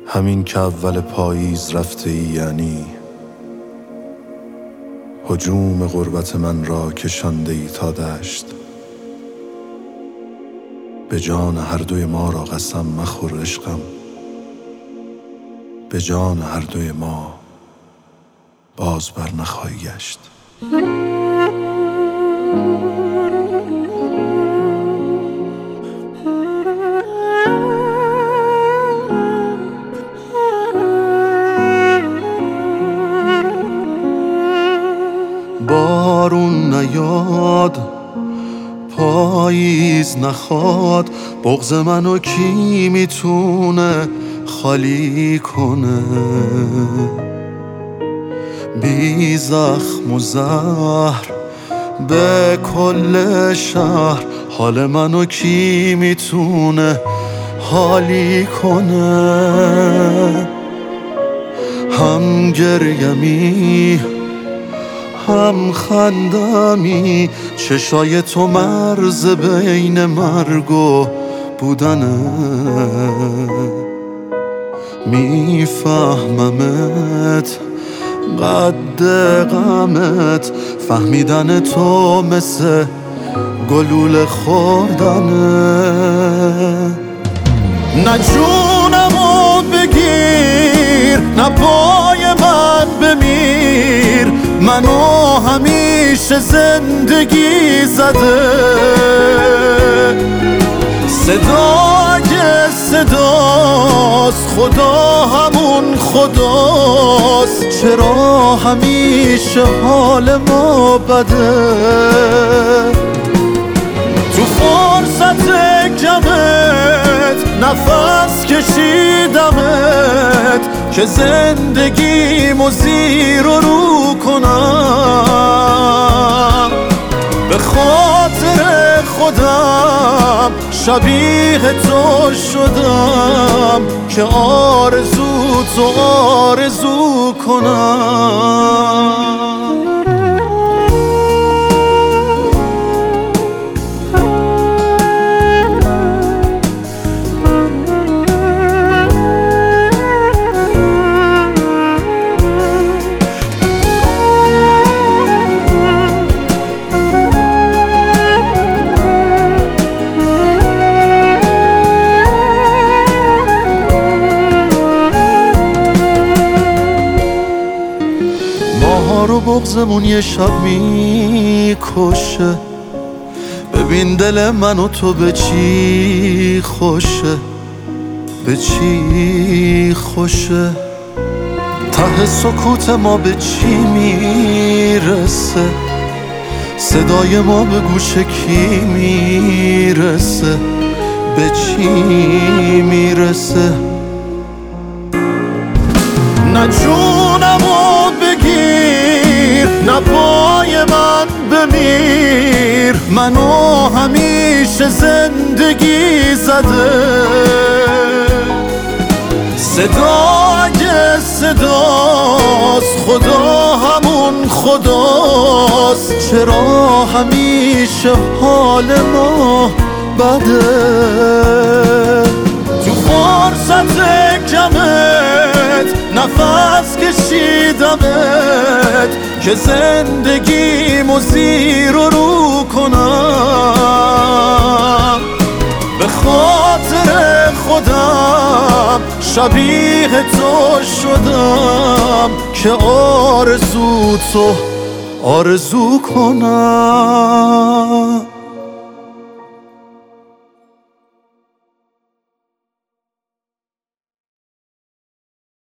همین که اول پاییز رفته ای، یعنی هجوم غربت من را کشانده ای تا دشت. به جان هر دوی ما را قسم مخور عشقم، به جان هر دوی ما باز بر نخواهی گشت. بارون نیاد، پاییز نخواد، بغض منو کی میتونه خالی کنه؟ بی زخم و زهر به کل شهر، حال منو کی میتونه حالی کنه؟ هم گریمی هم خندمی، چشای تو مرز بین مرگ و بودنه. میفهممت قد غمت، فهمیدن تو مثل گلوله خوردنه. نه جونمو بگیر، نه پای من بمیر، منو همیشه زندگی زده. صدا اگه صداست، خدا همون خداست، چرا همیشه حال ما بده؟ تو فرصت کمت نفس کشیدمت که زندگیمو زیر و رو کنم. به خاطر خودم شبیه تو شدم که آرزو تو آرزو کنم. رو بغضمون یه شب میکشه، ببین دل من و تو به چی خوشه، به چی خوشه. ته سکوت ما به چی میرسه، صدای ما به گوش کی میرسه، به چی میرسه؟ نه جونمو بگیر، نه پای من بمیر، منو همیشه زندگی زده. صدا اگه صداست، خدا همون خداست، چرا همیشه حال ما بده؟ تو فرصت کمت نفس کشیدمت که زندگیمو زیر و رو کنم. به خاطر خودم شبیه تو شدم که آرزو تو آرزو کنم.